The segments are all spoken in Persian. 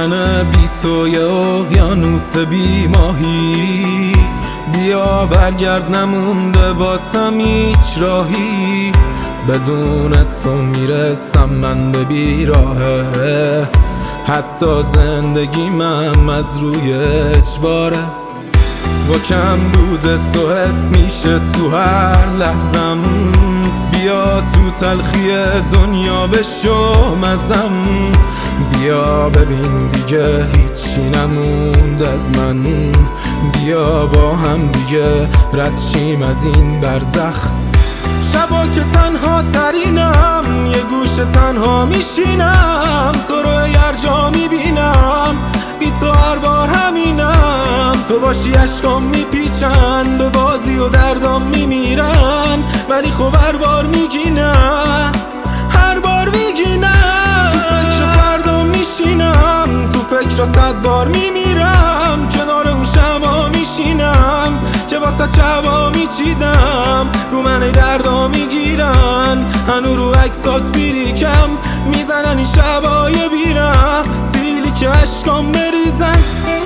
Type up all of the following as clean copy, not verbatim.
منه بی تو یه اقیانوس بی ماهی. بیا برگرد نمونده واسم هیچ راهی، بدون تو میرسم من به بیراهه. حتی زندگی من از روی اجباره، و کم بوده تو حس میشه تو هر لحظم. بیا تو تلخی دنیا بشو مزم، بیا ببین دیگه هیچی نمونده از من. بیا با هم دیگه رد شیم از این برزخ. شبا که تنها ترینم یه گوشه تنها میشینم، تو رو هر جا میبینم بی تو هر بار همینم. تو باشی عشقام میپیچن به بازی و دردام میمیرن، ولی خب هر بار میگی نه، هر بار میگی نه. تو فکر فردا میشینم، تو فکر 100 بار میمیرم. کنار اون شبا میشینم که واسه شبا میچیدم، رو من دردا میگیرن. هنو رو عکسات بیریکم میزنن این شبای بیرم، سیلی که عشقام بریزن.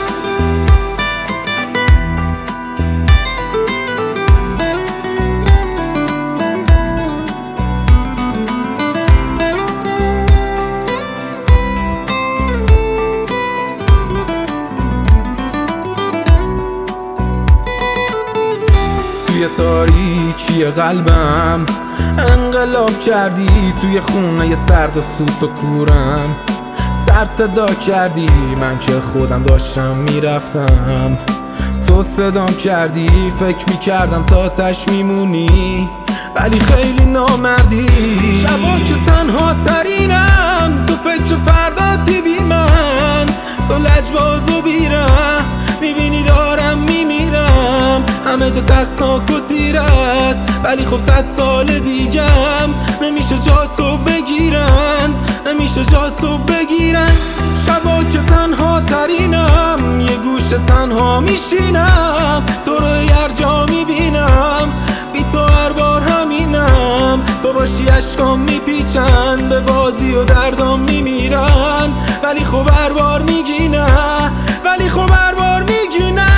توی تاریکی قلبم انقلاب کردی، توی خونه سرد و سوت و کورم سر صدا کردی. من که خودم داشتم میرفتم تو صدام کردی، فکر میکردم تا تش میمونی ولی خیلی نامردی. شبا که تنها ترینم تو فکر فرداتی بی من، تو لجباز و بیرم میبینی دارم میمیرم. همه جا ترسناک و تیر است ولی خب 100 سال دیگم نمیشه جا تو بگیرن، نمیشه جا تو بگیرن. شبا که تنها ترینم یه گوشه تنها میشینم، تو رو هر جا میبینم بی تو هر بار همینم. تو باشی عشقام میپیچن به بازی و دردام میمیرن، ولی خب هر بار میگی نه، ولی خب هر بار میگی نه.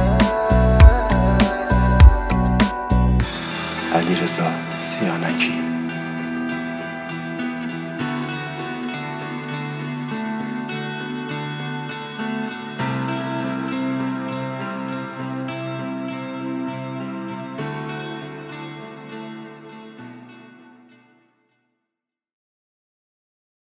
علیرضا سیانکی.